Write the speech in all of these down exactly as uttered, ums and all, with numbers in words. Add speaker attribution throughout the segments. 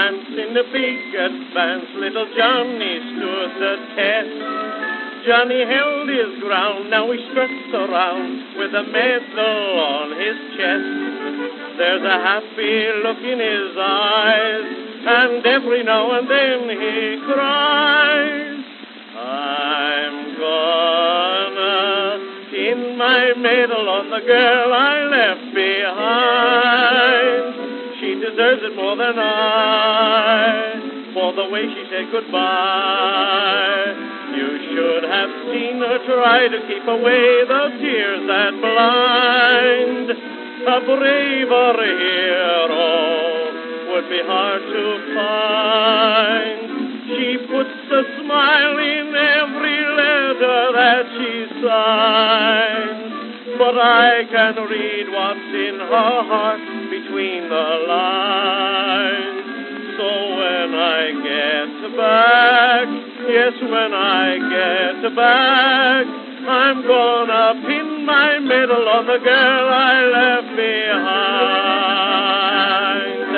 Speaker 1: romance in the big advance, little Johnny stood the test. Johnny held his ground, now he struts around with a medal on his chest. There's a happy look in his eyes, and every now and then he cries, I'm gonna pin my medal on the girl I left behind. She deserves it more than I, for the way she said goodbye. You should have seen her try to keep away the tears that blind. A braver hero would be hard to find. She puts a smile in every letter that she signs, but I can read what's in her heart between the lines. So when I get back, yes, when I get back, I'm gonna pin my medal on the girl I left behind.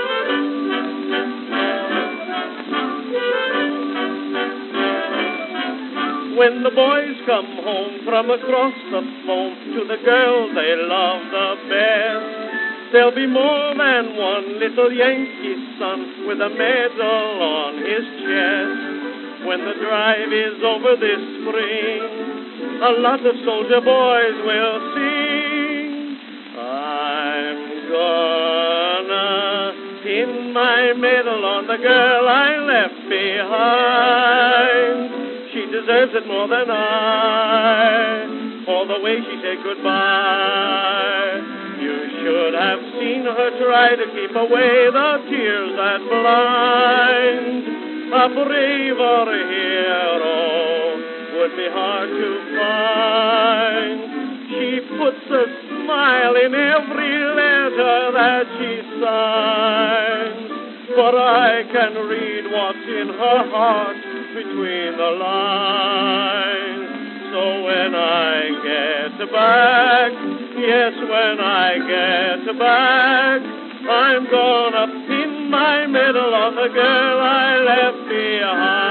Speaker 1: When the boys come home from across the foam to the girl they love the best, there'll be more than one little Yankee son with a medal on his chest. When the drive is over this spring, a lot of soldier boys will sing, I'm gonna pin my medal on the girl I left behind. She deserves it more than I, for the way she said goodbye. You should have seen her try to keep away the tears that blind. A braver hero would be hard to find. She puts a smile in every letter that she signs, but I can read what's in her heart between the lines. So when I get back, yes, when I get back, I'm gonna pin my medal on the girl I left behind.